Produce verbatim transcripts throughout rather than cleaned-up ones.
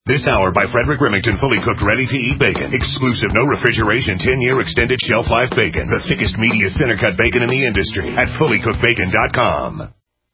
This hour by Frederick Remington, fully cooked, ready-to-eat bacon. Exclusive, no refrigeration, ten-year extended shelf life bacon. The thickest, meatiest, center-cut bacon in the industry at fully cooked bacon dot com.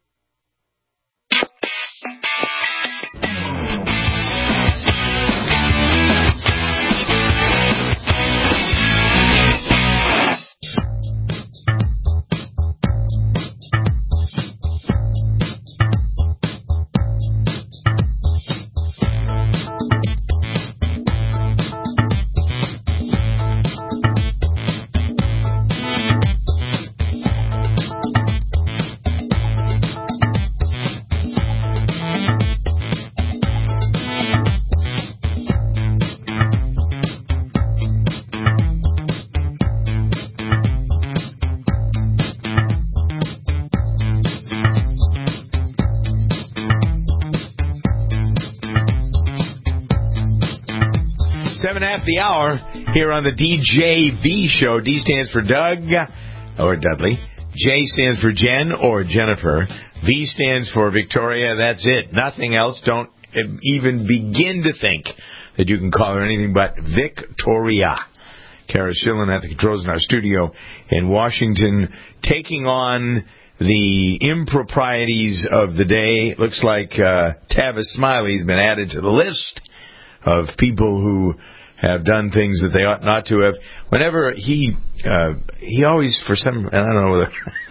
The hour here on the D J V show. D stands for Doug or Dudley. J stands for Jen or Jennifer. V stands for Victoria. That's it. Nothing else. Don't even begin to think that you can call her anything but Victoria. Kara Schillen at the controls in our studio in Washington, taking on the improprieties of the day. Looks like uh, Tavis Smiley's been added to the list of people who have done things that they ought not to have. Whenever he, uh, he always, for some, I don't know whether,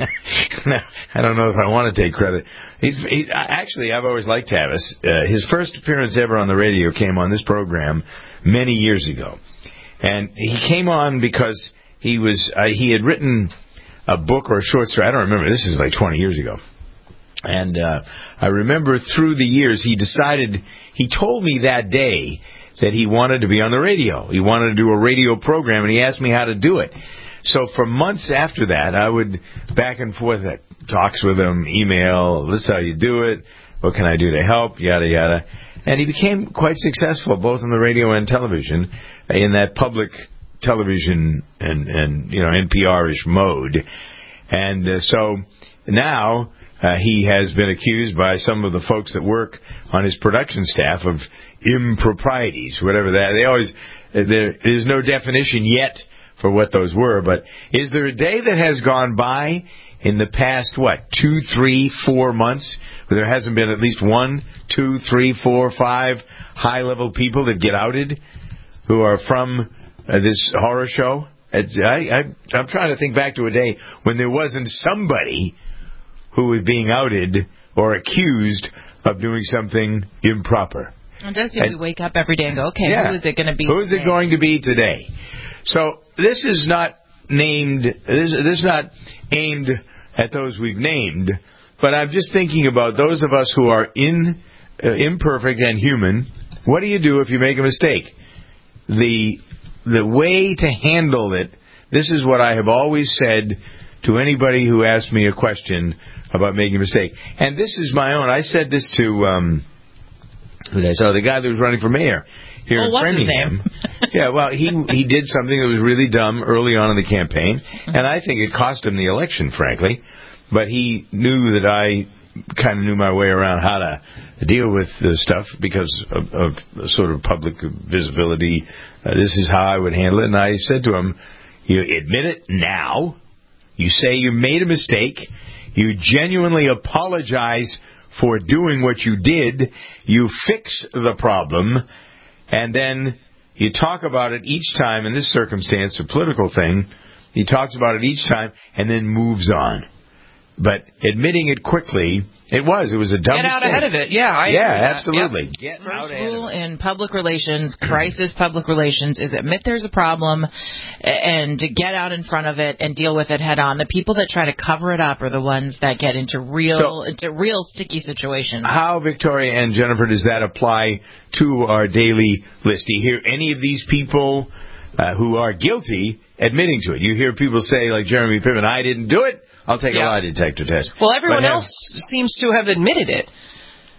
I don't know if I want to take credit. He's, he's actually, I've always liked Tavis. Uh, his first appearance ever on the radio came on this program many years ago. And he came on because he was, uh, he had written a book or a short story. I don't remember. This is like twenty years ago. And, uh, I remember through the years he decided, he told me that day that he wanted to be on the radio. He wanted to do a radio program, and he asked me how to do it. So for months after that, I would back and forth at talks with him, email, this is how you do it, what can I do to help, yada, yada. And he became quite successful, both on the radio and television, in that public television and, and you know, N P R-ish mode. And uh, so now uh, he has been accused by some of the folks that work on his production staff of improprieties, whatever that. They always, there is no definition yet for what those were, but is there a day that has gone by in the past, what, two, three, four months, where there hasn't been at least one, two, three, four, five high-level people that get outed who are from uh, this horror show? It's, I, I, I'm trying to think back to a day when there wasn't somebody who was being outed or accused of doing something improper. It does seem we wake up every day and go, okay, yeah. who is it going to be Who is today? it going to be today? So this is not named, this, this is not aimed at those we've named, but I'm just thinking about those of us who are in, uh, imperfect and human. What do you do if you make a mistake? The, the way to handle it, this is what I have always said to anybody who asks me a question about making a mistake. And this is my own. I said this to... Um, Who did I say? Oh, the guy that was running for mayor here well, in Framingham. Yeah, well, he he did something that was really dumb early on in the campaign, mm-hmm. and I think it cost him the election, frankly. But he knew that I kind of knew my way around how to deal with the stuff because of, of sort of public visibility. Uh, this is how I would handle it. And I said to him, you admit it now. You say you made a mistake. You genuinely apologize for doing what you did. You fix the problem, and then you talk about it each time. In this circumstance, a political thing, he talks about it each time and then moves on. But admitting it quickly, it was. It was a dumb Get out mistake. ahead of it. Yeah, I Yeah, agree with absolutely. Yep. Get First out ahead rule of it. in public relations, crisis public relations, is admit there's a problem and get out in front of it and deal with it head on. The people that try to cover it up are the ones that get into real So, into real sticky situations. How, Victoria and Jennifer, does that apply to our daily list? Do you hear any of these people uh, who are guilty admitting to it? You hear people say, like Jeremy Piven, I didn't do it. I'll take yeah. a lie detector test. Well, everyone but else have, seems to have admitted it.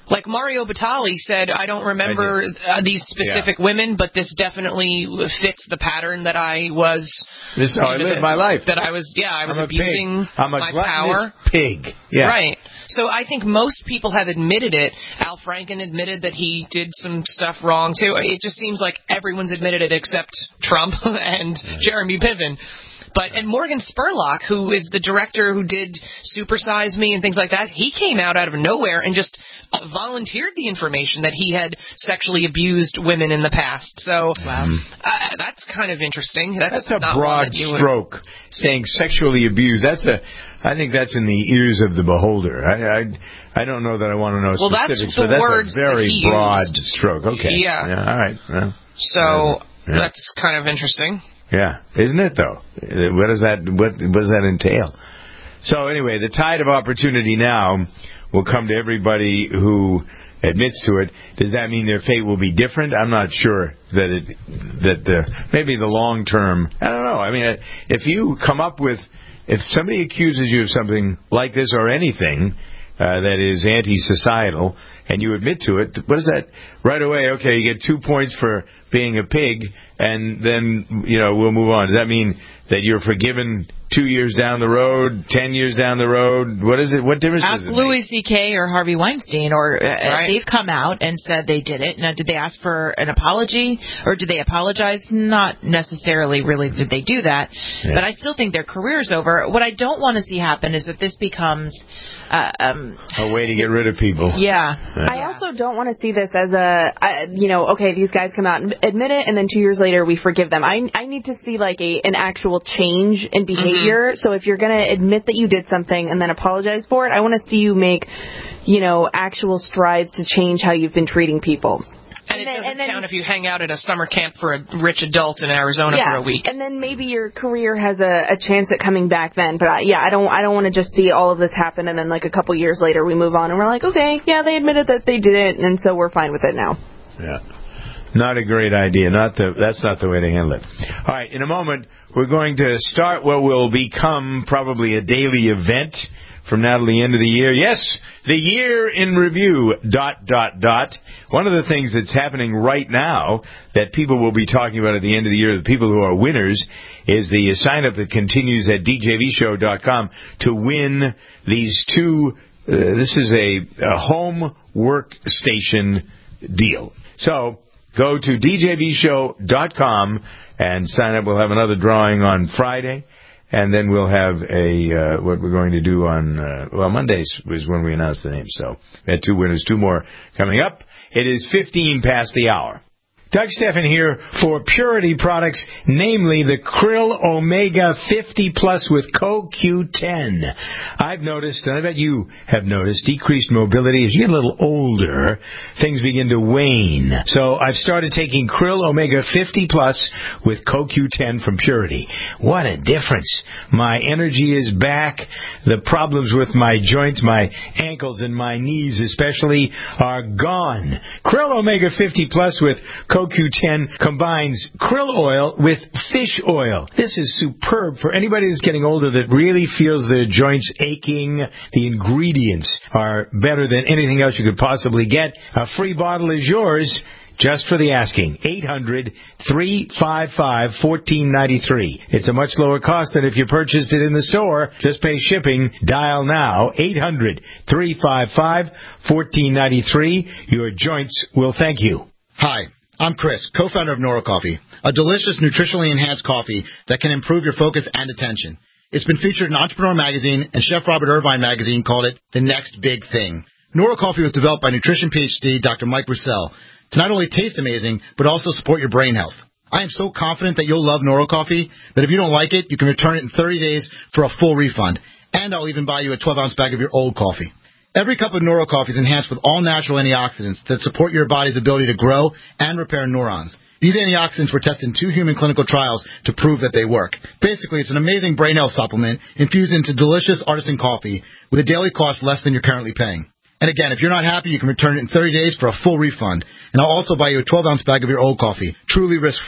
Like Mario Batali said, I don't remember uh, these specific yeah. women, but this definitely fits the pattern that I was. This is how I live my life. That I was, yeah, I was I'm abusing pig. I'm a my power. Pig. Yeah. Right. So I think most people have admitted it. Al Franken admitted that he did some stuff wrong too. It just seems like everyone's admitted it except Trump and yeah. Jeremy Piven. But and Morgan Spurlock, who is the director who did Super Size Me and things like that, he came out out of nowhere and just volunteered the information that he had sexually abused women in the past. So wow. uh, that's kind of interesting. That's, that's a not broad that you stroke. Would... Saying sexually abused. That's a. I think that's in the ears of the beholder. I I, I don't know that I want to know well, specifics, that's the but that's words a very that he broad used. stroke. Okay. Yeah. yeah all right. Well, so yeah. that's kind of interesting. Yeah, isn't it though? What does that what, what does that entail? So anyway, the tide of opportunity now will come to everybody who admits to it. Does that mean their fate will be different? I'm not sure that it that the maybe the long term. I don't know. I mean, if you come up with if somebody accuses you of something like this or anything uh, that is anti-societal, and you admit to it, what is that? Right away, okay, you get two points for being a pig, and then, you know, we'll move on. Does that mean that you're forgiven two years down the road, ten years down the road? What is it? What difference ask does it Louis make? C K or Harvey Weinstein, or uh, right. they've come out and said they did it. Now, did they ask for an apology, or did they apologize? Not necessarily, really, did they do that. Yeah. But I still think their career's over. What I don't want to see happen is that this becomes... Uh, um, a way to get rid of people. Yeah. yeah. I also don't want to see this as a, uh, you know, okay, these guys come out and admit it, and then two years later we forgive them. I I need to see like a an actual change in behavior. Mm-hmm. So if you're going to admit that you did something and then apologize for it, I want to see you make, you know, actual strides to change how you've been treating people. And, and it then, doesn't and then, count if you hang out at a summer camp for a rich adult in Arizona yeah, for a week. And then maybe your career has a, a chance at coming back then. But I, yeah, I don't I don't want to just see all of this happen and then like a couple years later we move on and we're like, okay, yeah, they admitted that they did it, and so we're fine with it now. Yeah. Not a great idea. Not the, that's not the way to handle it. All right, in a moment, we're going to start what will become probably a daily event from now to the end of the year. Yes, the year in review, dot, dot, dot. One of the things that's happening right now that people will be talking about at the end of the year, the people who are winners, is the sign-up that continues at d j v show dot com to win these two, uh, this is a, a home workstation deal. So, go to d j v show dot com and sign up. We'll have another drawing on Friday. And then we'll have a uh, what we're going to do on, uh, well, Mondays was when we announced the name. So we had two winners, two more coming up. It is fifteen past the hour. Doug Stephan here for Purity products, namely the Krill Omega fifty Plus with Co Q ten. I've noticed, and I bet you have noticed, decreased mobility. As you get a little older, things begin to wane. So I've started taking Krill Omega fifty Plus with Co Q ten from Purity. What a difference. My energy is back. The problems with my joints, my ankles and my knees especially, are gone. Krill Omega fifty Plus with Co Q ten combines krill oil with fish oil. This is superb for anybody that's getting older that really feels their joints aching. The ingredients are better than anything else you could possibly get. A free bottle is yours just for the asking. eight hundred, three five five, one four nine three. It's a much lower cost than if you purchased it in the store. Just pay shipping. Dial now. eight hundred, three five five, one four nine three. Your joints will thank you. Hi, I'm Chris, co-founder of Nora Coffee, a delicious, nutritionally enhanced coffee that can improve your focus and attention. It's been featured in Entrepreneur Magazine, and Chef Robert Irvine Magazine called it the next big thing. Nora Coffee was developed by nutrition PhD Doctor Mike Roussel to not only taste amazing, but also support your brain health. I am so confident that you'll love Nora Coffee that if you don't like it, you can return it in thirty days for a full refund. And I'll even buy you a twelve ounce bag of your old coffee. Every cup of Nora Coffee is enhanced with all-natural antioxidants that support your body's ability to grow and repair neurons. These antioxidants were tested in two human clinical trials to prove that they work. Basically, it's an amazing brain health supplement infused into delicious artisan coffee with a daily cost less than you're currently paying. And again, if you're not happy, you can return it in thirty days for a full refund. And I'll also buy you a twelve ounce bag of your old coffee, truly risk-free.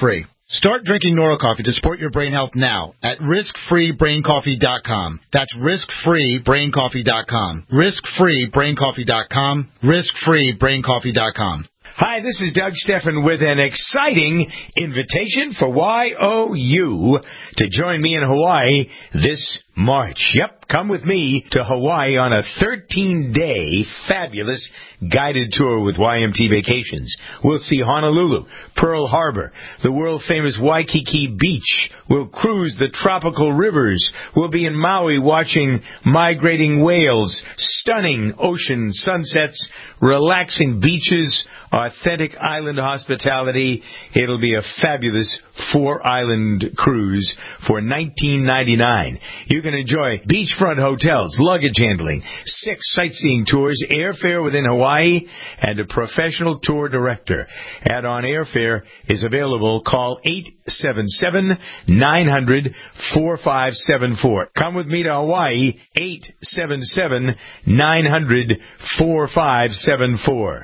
Start drinking Nora Coffee to support your brain health now at risk free brain coffee dot com. That's risk free brain coffee dot com. risk free brain coffee dot com. risk free brain coffee dot com. Hi, this is Doug Steffen with an exciting invitation for Y O U to join me in Hawaii this March. Yep, come with me to Hawaii on a thirteen-day fabulous guided tour with Y M T Vacations. We'll see Honolulu, Pearl Harbor, the world-famous Waikiki Beach. We'll cruise the tropical rivers. We'll be in Maui watching migrating whales, stunning ocean sunsets, relaxing beaches, authentic island hospitality. It'll be a fabulous four-island cruise for nineteen ninety-nine dollars. You can enjoy beachfront hotels, luggage handling, six sightseeing tours, airfare within Hawaii, and a professional tour director. Add-on airfare is available. Call eight seven seven, nine hundred, four five seven four. Come with me to Hawaii, eight seven seven, nine hundred, four five seven four.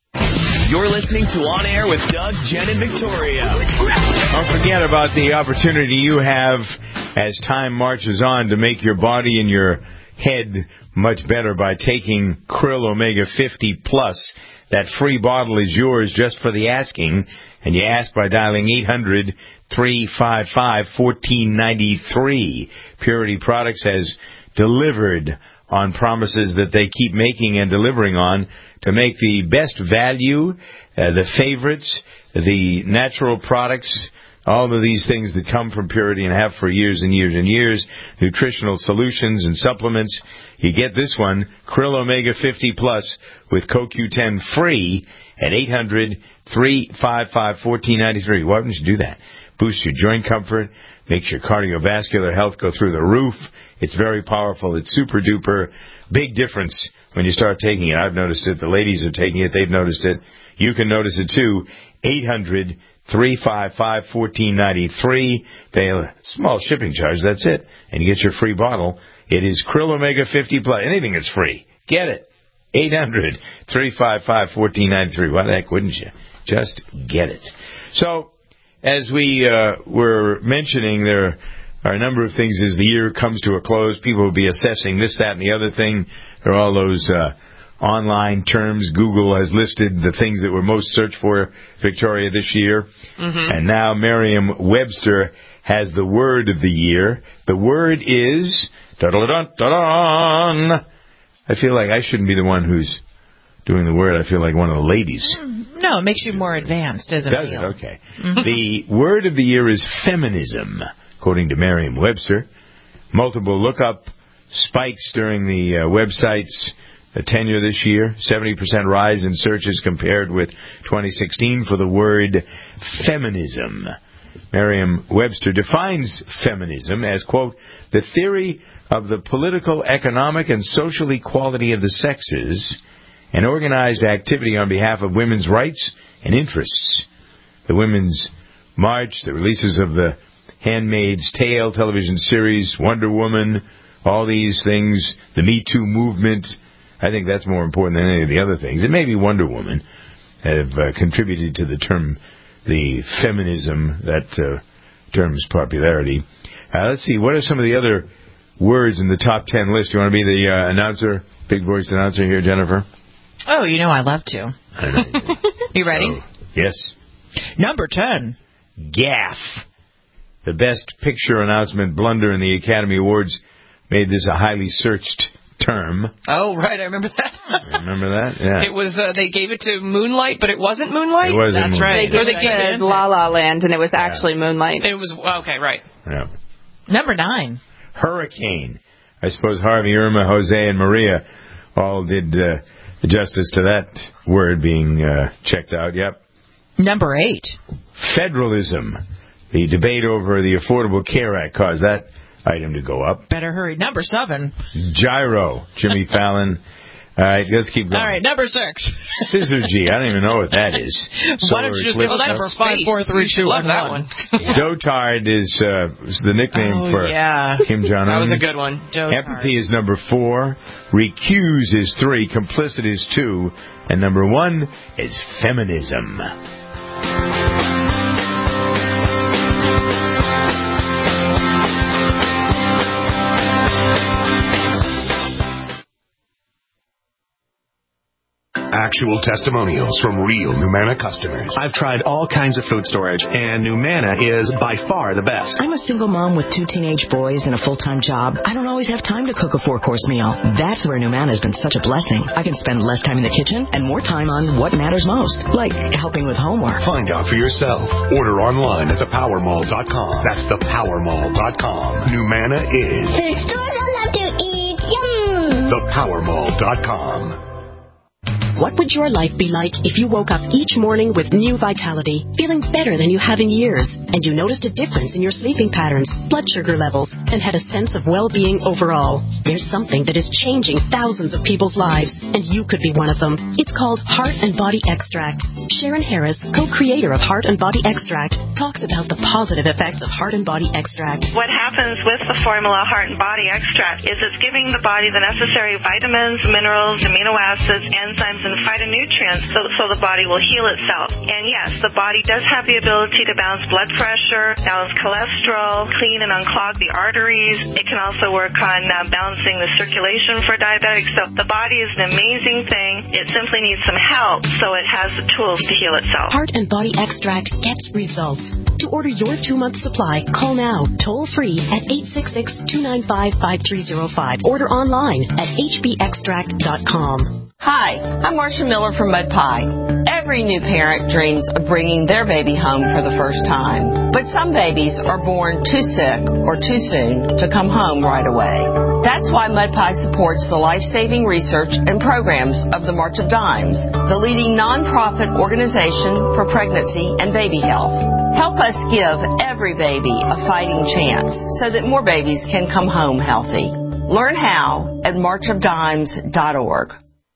You're listening to On Air with Doug, Jen, and Victoria. Don't forget about the opportunity you have as time marches on to make your body and your head much better by taking Krill Omega fifty Plus. That free bottle is yours just for the asking, and you ask by dialing eight hundred, three five five, one four nine three. Purity Products has delivered on promises that they keep making and delivering on to make the best value, uh, the favorites, the natural products, all of these things that come from Purity and have for years and years and years, nutritional solutions and supplements. You get this one, Krill Omega fifty Plus with C O Q ten free at eight hundred, three five five, one four nine three. Why wouldn't you do that? Boosts your joint comfort, makes your cardiovascular health go through the roof. It's very powerful. It's super duper. Big difference when you start taking it. I've noticed it. The ladies are taking it. They've noticed it. You can notice it too. eight hundred, three five five, one four nine three. Pay a small shipping charge. That's it. And you get your free bottle. It is Krill Omega fifty Plus. Anything that's free. Get it. eight hundred, three five five, one four nine three. Why the heck wouldn't you? Just get it. So, as we uh, were mentioning, there are a number of things as the year comes to a close. People will be assessing this, that, and the other thing. There are all those uh, online terms. Google has listed the things that were most searched for, Victoria, this year. Mm-hmm. And now Merriam-Webster has the word of the year. The word is... Da-da-da-da-da-da. I feel like I shouldn't be the one who's doing the word. I feel like one of the ladies. No, it makes you more advanced, doesn't it? Does it? Okay. Mm-hmm. The word of the year is feminism, according to Merriam-Webster. Multiple lookup spikes during the uh, website's uh, tenure this year. seventy percent rise in searches compared with twenty sixteen for the word feminism. Merriam-Webster defines feminism as, quote, the theory of the political, economic, and social equality of the sexes and organized activity on behalf of women's rights and interests. The Women's March, the releases of the Handmaid's Tale television series, Wonder Woman, all these things, the Me Too movement. I think that's more important than any of the other things. And maybe Wonder Woman have uh, contributed to the term, the feminism, that uh, term's popularity. Uh, let's see, what are some of the other words in the top ten list? You want to be the uh, announcer, big-voiced announcer here, Jennifer? Oh, you know I love to. I know you do. You ready? So, yes. Number ten. Gaffe. The Best Picture Announcement blunder in the Academy Awards made this a highly searched term. Oh, right. I remember that. Remember that? Yeah. It was, uh, they gave it to Moonlight, but it wasn't Moonlight? It wasn't That's Moonlight. right. They Or gave they gave it it to La La Land, and it was actually Yeah. Moonlight. It was, okay, right. Yeah. Number nine. Hurricane. I suppose Harvey, Irma, Jose, and Maria all did uh, justice to that word being uh, checked out. Yep. Number eight. Federalism. The debate over the Affordable Care Act caused that item to go up. Better hurry. Number seven. Gyro. Jimmy Fallon. All right, let's keep going. All right, number six. Syzygy. I don't even know what that is. Why don't you just give Solar us eclipse. number five, four, three, two, Love one, that one. one. Dotard is, uh, is the nickname Oh, for yeah. Kim Jong-un. That was a good one. Dotard. Empathy is number four. Recuse is three. Complicit is two. And number one is feminism. actual testimonials from real Numanna customers. I've tried all kinds of food storage, and Numanna is by far the best. I'm a single mom with two teenage boys and a full-time job. I don't always have time to cook a four-course meal. That's where Numanna has been such a blessing. I can spend less time in the kitchen and more time on what matters most, like helping with homework. Find out for yourself. Order online at the power mall dot com. That's the power mall dot com. Numanna is Food stores I love to eat. Yum! the power mall dot com. What would your life be like if you woke up each morning with new vitality, feeling better than you have in years, and you noticed a difference in your sleeping patterns, blood sugar levels, and had a sense of well-being overall? There's something that is changing thousands of people's lives, and you could be one of them. It's called Heart and Body Extract. Sharon Harris, co-creator of Heart and Body Extract, talks about the positive effects of Heart and Body Extract. What happens with the formula Heart and Body Extract is it's giving the body the necessary vitamins, minerals, amino acids, enzymes, and phytonutrients so, so the body will heal itself. And yes, the body does have the ability to balance blood pressure, balance cholesterol, clean and unclog the arteries. It can also work on uh, balancing the circulation for diabetics. So the body is an amazing thing. It simply needs some help so it has the tools to heal itself. Heart and Body Extract gets results. To order your two-month supply, call now, toll-free at eight six six, two nine five, five three zero five. Order online at h b extract dot com. Hi, I'm Marcia Miller from Mud Pie. Every new parent dreams of bringing their baby home for the first time. But some babies are born too sick or too soon to come home right away. That's why Mud Pie supports the life-saving research and programs of the March of Dimes, the leading nonprofit organization for pregnancy and baby health. Help us give every baby a fighting chance so that more babies can come home healthy. Learn how at march of dimes dot org.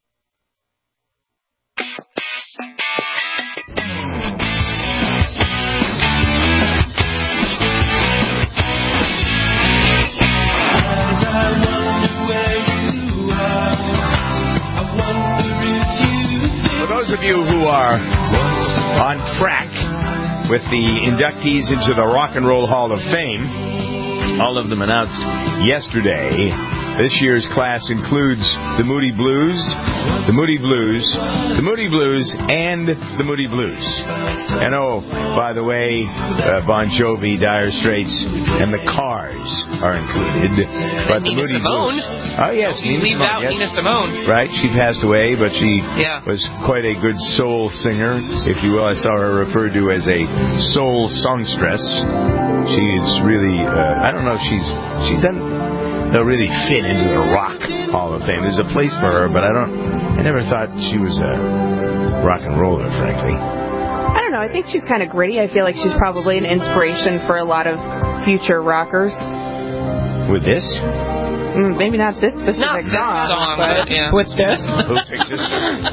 Those of you who are on track with the inductees into the Rock and Roll Hall of Fame, all of them announced yesterday. This year's class includes the Moody Blues, the Moody Blues, the Moody Blues, and the Moody Blues. And oh, by the way, uh, Bon Jovi, Dire Straits, and the Cars are included. But and the Nina Moody Simone. Blues. Oh, yes, you Nina leave Simone, out yes. Nina Simone. Right, she passed away, but she yeah. was quite a good soul singer, if you will. I saw her referred to as a soul songstress. She's really, uh, I don't know if she's, she doesn't... They'll really fit into the Rock Hall of Fame. There's a place for her, but I don't. I never thought she was a rock and roller, frankly. I don't know. I think she's kind of gritty. I feel like she's probably an inspiration for a lot of future rockers. With this? Mm, maybe not this specific not this song, song but but, yeah. with this. Who picked this?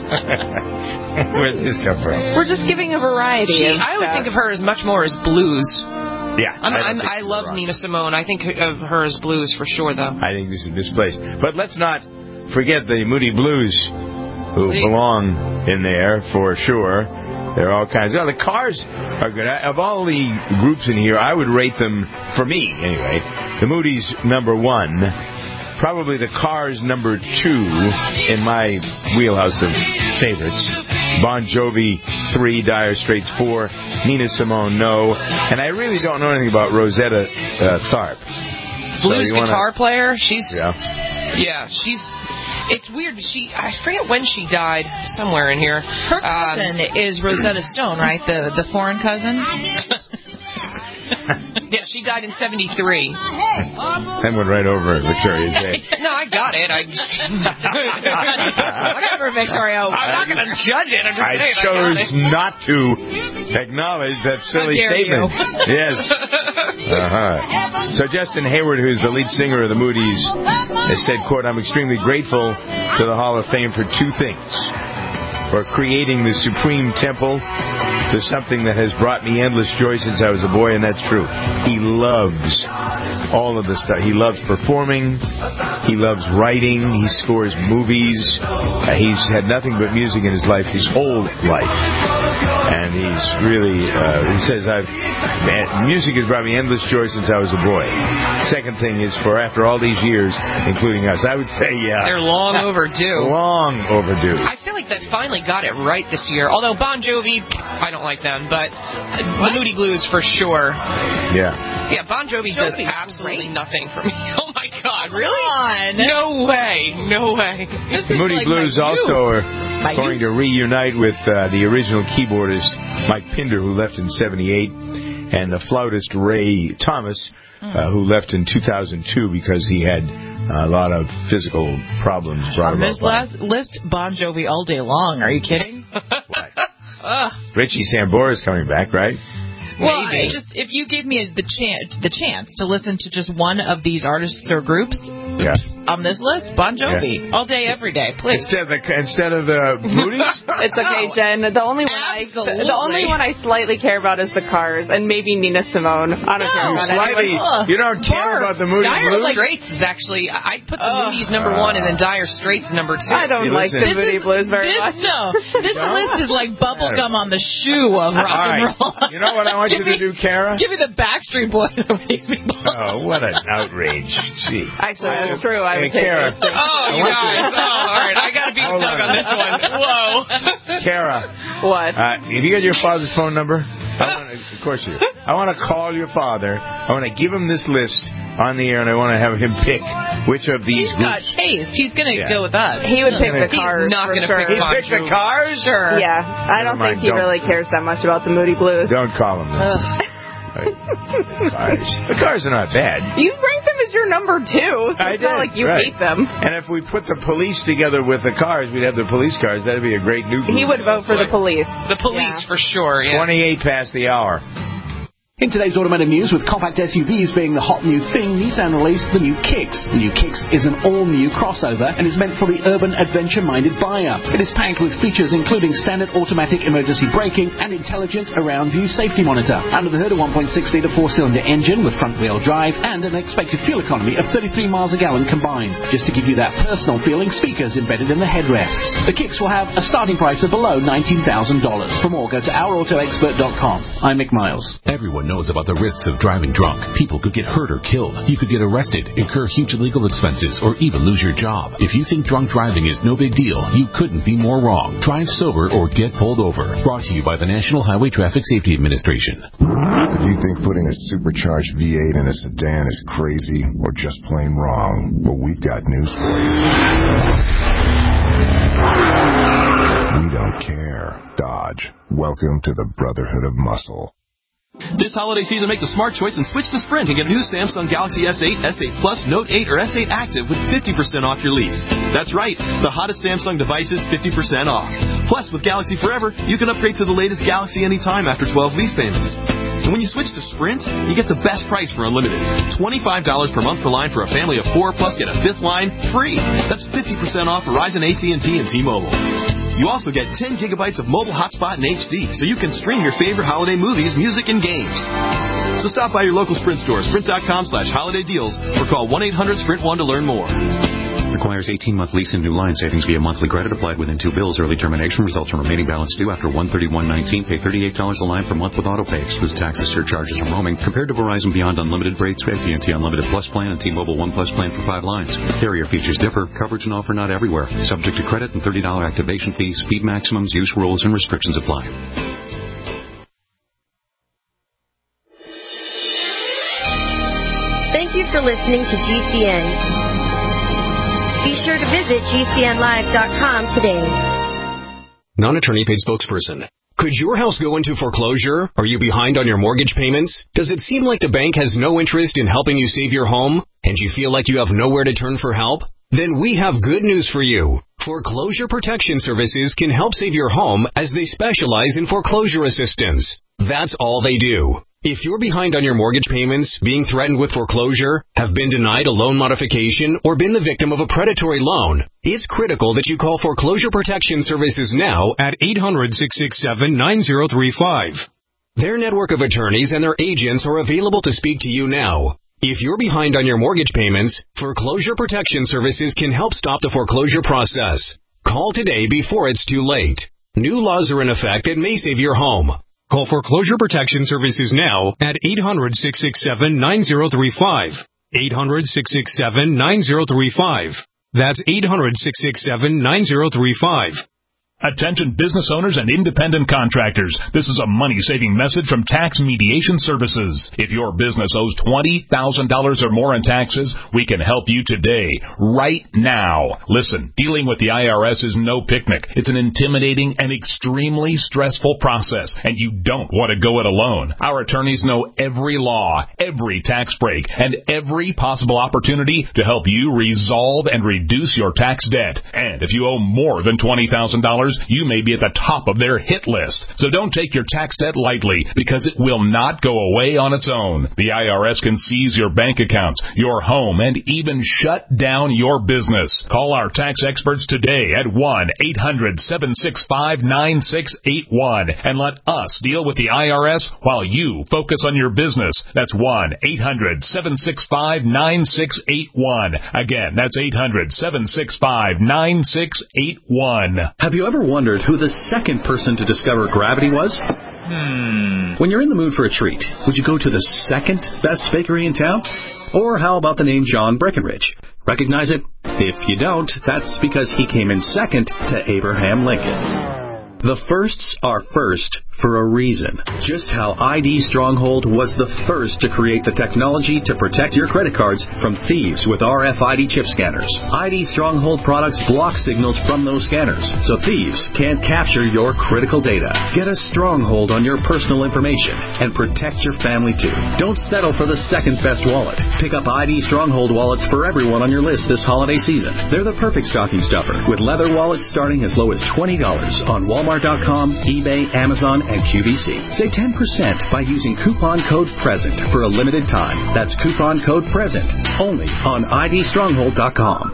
Where did this come from? We're just giving a variety. She, of I always stuff. think of her as much more as blues. Yeah, I'm, I, I'm, I love Nina Simone. I think of her as blues for sure, though. I think this is misplaced. But let's not forget the Moody Blues, who Moody. belong in there for sure. There are all kinds. Well, the Cars are good. Of all the groups in here, I would rate them, for me anyway, the Moody's number one. Probably the Cars number two in my wheelhouse of favorites. Bon Jovi three, Dire Straits four, Nina Simone no, and I really don't know anything about Rosetta uh, Tharpe. Blues so guitar wanna... player. She's yeah. yeah, she's. It's weird. She I forget when she died. Somewhere in here. Her cousin um, is Rosetta Stone, right? The the foreign cousin. Yeah, she died in seventy-three. That went right over Victoria's Day. No, I got it. I just... Whatever, Victoria. I'm not going to judge it. I'm just I saying chose I not to acknowledge that silly statement. Yes. Uh-huh. So Justin Hayward, who's the lead singer of the Moodies, has said, quote, "I'm extremely grateful to the Hall of Fame for two things. For creating the supreme temple to something that has brought me endless joy since I was a boy," and that's true. He loves all of the stuff. He loves performing. He loves writing. He scores movies. Uh, he's had nothing but music in his life, his whole life. And he's really, uh, he says, I've, man, music has brought me endless joy since I was a boy. Second thing is, for after all these years, including us, I would say, yeah. They're long overdue. Long overdue. I feel like that finally got it right this year. Although Bon Jovi, I don't like them, but the Moody Blues for sure. Yeah. Yeah, Bon Jovi does Jovi's absolutely great. nothing for me. Oh my God, really? On. No way, no way. The Moody like Blues my also are My going youth. to reunite with uh, the original keyboardist Mike Pinder, who left in seventy-eight, and the flautist Ray Thomas, uh, who left in two thousand two because he had a lot of physical problems brought On about this by- last list, Bon Jovi all day long. Are you kidding? What? Ugh. Richie Sambora is coming back, right? Well, Maybe. I just if you give me the chance, the chance to listen to just one of these artists or groups Yeah. on this list, Bon Jovi, all day, every day, please. Instead of the instead of the Moody's. It's okay, Jen. The only one I Absolutely. the only one I slightly care about is the Cars, and maybe Nina Simone. I don't No, care about Slightly, anyone. Ugh. you don't care Barf. about the Moody's Dire Blues? Straits is actually, I put the Ugh. Moody's number one and then Dire Straits number two. I don't You like listen- the Moody Blues very this, much. No, this No? list is like bubblegum on the shoe of rock All right. and roll. You know what I want you Give to do, me- Kara? Give me the Backstreet Boys over these people. Oh, what an outrage! Gee. Actually, that's true. I Hey, would take Kara. it. Oh, you want you guys. to- Oh, all right. I got to beat Hold Doug on. on this one. Whoa. Kara, What? uh, have you got your father's phone number? I want to, of course you do. I want to call your father. I want to give him this list on the air, and I want to have him pick which of these He's got groups. taste. He's going to Yeah. go with us. He would pick the He's Cars not for gonna sure. pick He Bon picked the Jovi. Cars? Sure. Yeah, I don't Never mind, think he don't. really cares that much about the Moody Blues. Don't call him. That. Ugh. The Cars. The Cars are not bad. You rank them as your number two, so I it's not did, like you right. hate them. And if we put the police together with the Cars, we'd have the police cars. That'd be a great new group. He would vote for the police. The police Yeah. for sure, yeah. twenty-eight past the hour. In today's automotive news, with compact S U Vs being the hot new thing, Nissan released the new Kicks. The new Kicks is an all-new crossover and is meant for the urban adventure-minded buyer. It is packed with features including standard automatic emergency braking and intelligent around-view safety monitor. Under the hood, a one point six litre four-cylinder engine with front-wheel drive and an expected fuel economy of thirty-three miles a gallon combined. Just to give you that personal feeling, speakers embedded in the headrests. The Kicks will have a starting price of below nineteen thousand dollars. For more, go to our auto expert dot com. I'm Mick Miles. Everyone knows about the risks of driving drunk. People could get hurt or killed. You could get arrested, incur huge legal expenses, or even lose your job. If you think drunk driving is no big deal, you couldn't be more wrong. Drive sober or get pulled over. Brought to you by the National Highway Traffic Safety Administration. If you think putting a supercharged V eight in a sedan is crazy or just plain wrong, well, we've got news for you. We don't care. Dodge. Welcome to the Brotherhood of Muscle. This holiday season, make the smart choice and switch to Sprint and get new Samsung Galaxy S eight, S eight Plus, Note eight, or S eight Active with fifty percent off your lease. That's right, the hottest Samsung devices, fifty percent off. Plus, with Galaxy Forever, you can upgrade to the latest Galaxy anytime after twelve lease payments. And when you switch to Sprint, you get the best price for unlimited. twenty-five dollars per month per line for a family of four, plus get a fifth line free. That's fifty percent off Verizon, A T and T, and T-Mobile. You also get ten gigabytes of mobile hotspot in H D, so you can stream your favorite holiday movies, music, and games. So stop by your local Sprint store, sprint.com slash holiday deals, or call one eight hundred sprint one to learn more. Requires eighteen-month lease and new line savings via monthly credit applied within two bills. Early termination results in remaining balance due after one thirty-one nineteen. Pay thirty-eight dollars a line per month with autopay. Excludes taxes, surcharges, and roaming. Compared to Verizon Beyond Unlimited rates, A T and T Unlimited Plus plan, and T-Mobile One Plus plan for five lines. Carrier features differ. Coverage and offer not everywhere. Subject to credit and thirty dollars activation fee. Speed maximums, use rules, and restrictions apply. Thank you for listening to G C N. Be sure to visit G C N live dot com today. Non-attorney paid spokesperson. Could your house go into foreclosure? Are you behind on your mortgage payments? Does it seem like the bank has no interest in helping you save your home? And you feel like you have nowhere to turn for help? Then we have good news for you. Foreclosure Protection Services can help save your home as they specialize in foreclosure assistance. That's all they do. If you're behind on your mortgage payments, being threatened with foreclosure, have been denied a loan modification, or been the victim of a predatory loan, it's critical that you call Foreclosure Protection Services now at eight hundred, six six seven, nine zero three five. Their network of attorneys and their agents are available to speak to you now. If you're behind on your mortgage payments, Foreclosure Protection Services can help stop the foreclosure process. Call today before it's too late. New laws are in effect that may save your home. Call Foreclosure Protection Services now at eight hundred, six six seven, nine zero three five. eight hundred, six six seven, nine zero three five. That's eight hundred, six six seven, nine zero three five. Attention business owners and independent contractors. This is a money-saving message from Tax Mediation Services. If your business owes twenty thousand dollars or more in taxes, we can help you today, right now. Listen, dealing with the I R S is no picnic. It's an intimidating and extremely stressful process, and you don't want to go it alone. Our attorneys know every law, every tax break, and every possible opportunity to help you resolve and reduce your tax debt. And if you owe more than twenty thousand dollars, you may be at the top of their hit list. So don't take your tax debt lightly, because it will not go away on its own. The I R S can seize your bank accounts, your home, and even shut down your business. Call our tax experts today at one eight hundred, seven six five, nine six eight one and let us deal with the I R S while you focus on your business. That's one eight hundred, seven six five, nine six eight one. Again, that's eight hundred, seven six five, nine six eight one. Have you ever wondered who the second person to discover gravity was? Hmm. When you're in the mood for a treat, would you go to the second best bakery in town? Or how about the name John Breckenridge? Recognize it? If you don't, that's because he came in second to Abraham Lincoln. The firsts are first for a reason. Just how I D Stronghold was the first to create the technology to protect your credit cards from thieves with R F I D chip scanners. I D Stronghold products block signals from those scanners, so thieves can't capture your critical data. Get a stronghold on your personal information and protect your family too. Don't settle for the second best wallet. Pick up I D Stronghold wallets for everyone on your list this holiday season. They're the perfect stocking stuffer, with leather wallets starting as low as twenty dollars on Walmart dot com, eBay, Amazon, and Q V C. Save ten percent by using coupon code PRESENT for a limited time. That's coupon code PRESENT only on I D stronghold dot com.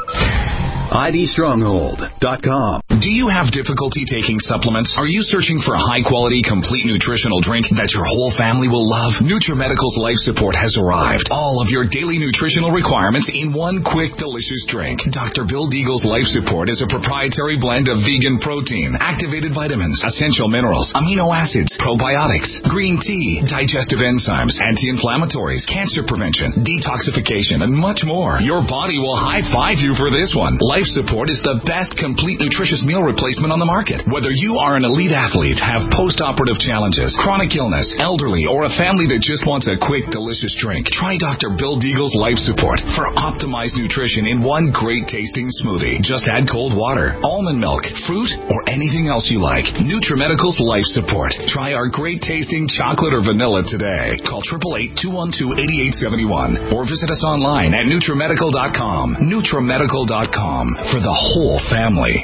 I D stronghold dot com. Do you have difficulty taking supplements? Are you searching for a high-quality, complete nutritional drink that your whole family will love? NutriMedical's Life Support has arrived. All of your daily nutritional requirements in one quick, delicious drink. Doctor Bill Deagle's Life Support is a proprietary blend of vegan protein, activated vitamins, essential minerals, amino acids, probiotics, green tea, digestive enzymes, anti-inflammatories, cancer prevention, detoxification, and much more. Your body will high-five you for this one. Life Support is the best complete nutritious meal replacement on the market. Whether you are an elite athlete, have post-operative challenges, chronic illness, elderly, or a family that just wants a quick, delicious drink, try Doctor Bill Deagle's Life Support for optimized nutrition in one great tasting smoothie. Just add cold water, almond milk, fruit, or anything else you like. NutriMedical's Life Support. Try our great tasting chocolate or vanilla today. Call eight eight eight, two one two, eight eight seven one or visit us online at NutriMedical dot com. NutriMedical dot com for the whole family.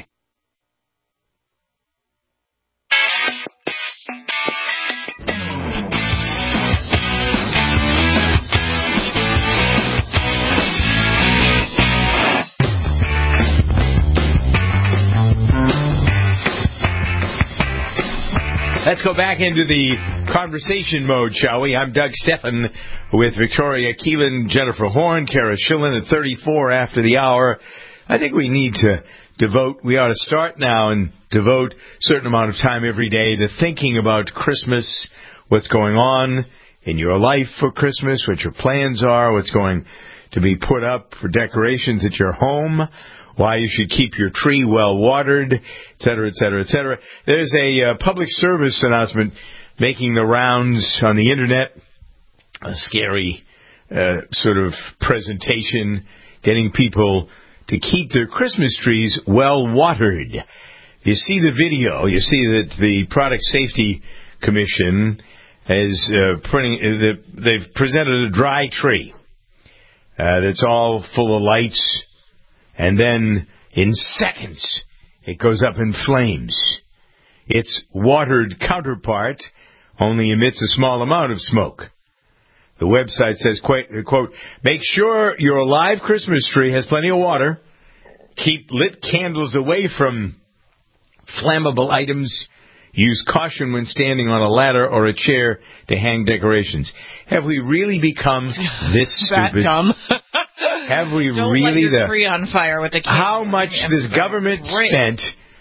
Let's go back into the conversation mode, shall we? I'm Doug Stephan with Victoria Keelan, Jennifer Horn, Kara Schillen at thirty-four after the hour. I think we need to devote, we ought to start now and devote a certain amount of time every day to thinking about Christmas, what's going on in your life for Christmas, what your plans are, what's going to be put up for decorations at your home, why you should keep your tree well watered, et cetera, et cetera, et cetera. There's a uh, public service announcement making the rounds on the Internet, a scary uh, sort of presentation, getting people to keep their Christmas trees well watered. You see the video, you see that the Product Safety Commission is uh, printing, uh, they've presented a dry tree uh, that's all full of lights, and then in seconds it goes up in flames. Its watered counterpart only emits a small amount of smoke. The website says, quote, make sure your live Christmas tree has plenty of water. Keep lit candles away from flammable items Use caution when standing on a ladder or a chair to hang decorations. Have we really become this That stupid? dumb. Have we Don't really light your the tree on fire with a candle. how much this government Great. spent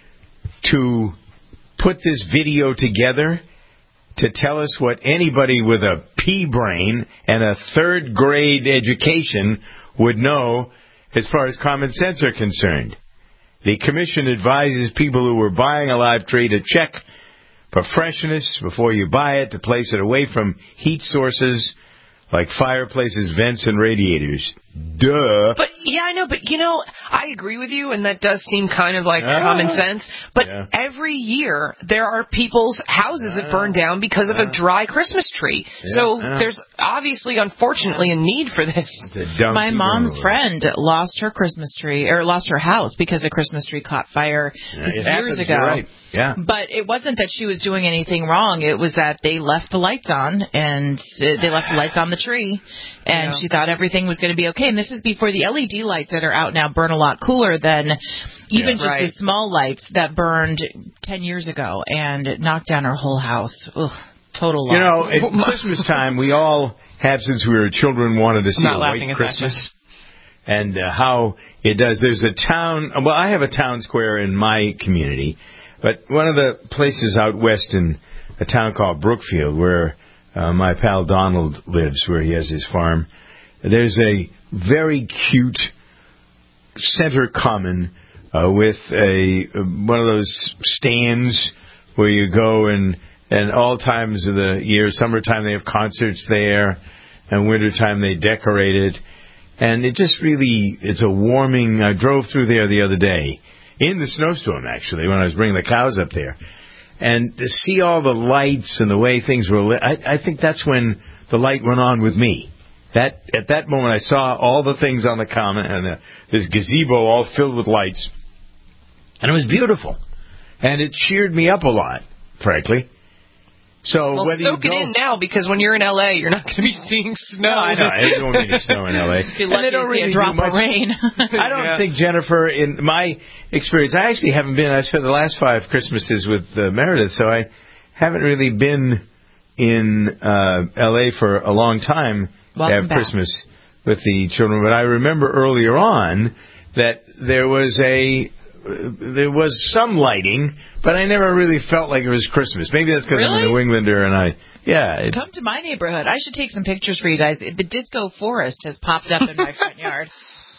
to put this video together to tell us what anybody with a pea brain and a third grade education would know as far as common sense are concerned. The commission advises people who are buying a live tree to check for freshness before you buy it, to place it away from heat sources like fireplaces, vents, and radiators. Duh. But, yeah, I know, but, you know, I agree with you, and that does seem kind of like Ah. common sense. But Yeah. every year, there are people's houses that burn down because of Ah. a dry Christmas tree. Yeah. So Ah. there's obviously, unfortunately, a need for this. My mom's friend lost her Christmas tree, or lost her house because a Christmas tree caught fire Yeah, this it years happens, ago. you're right. Yeah. But it wasn't that she was doing anything wrong. It was that they left the lights on, and uh, they left the lights on the tree, and Yeah. she thought everything was going to be okay. And this is before the L E D lights that are out now burn a lot cooler than even Yeah. just Right. the small lights that burned ten years ago and it knocked down her whole house. Ugh, total loss. You know, at Christmas time, we all have, since we were children, wanted to see Not a laughing white at that, Christmas. And uh, how it does. There's a town, well, I have a town square in my community, but one of the places out west in a town called Brookfield, where uh, my pal Donald lives, where he has his farm, there's a very cute center common uh, with a one of those stands where you go and and all times of the year, summertime they have concerts there, and wintertime they decorate it. And it just really, it's a warming, I drove through there the other day, in the snowstorm actually, when I was bringing the cows up there. And to see all the lights and the way things were lit, I, I think that's when the light went on with me. That At that moment I saw all the things on the common, and the, this gazebo all filled with lights. And it was beautiful. And it cheered me up a lot, frankly. So Well, whether soak you it go, in now, because when you're in L A, you're not going to be seeing snow. No, I know. It won't be any snow in L A. If you're And they lucky don't to see really a drop do much. of rain. I don't Yeah. think, Jennifer, in my experience, I actually haven't been, I've spent the last five Christmases with uh, Meredith, so I haven't really been in uh, L A for a long time to Welcome have back. Christmas with the children. But I remember earlier on that there was a there was some lighting, but I never really felt like it was Christmas. Maybe that's because I'm a Really? New Englander and I, yeah. It, Come to my neighborhood. I should take some pictures for you guys. The disco forest has popped up in my front yard.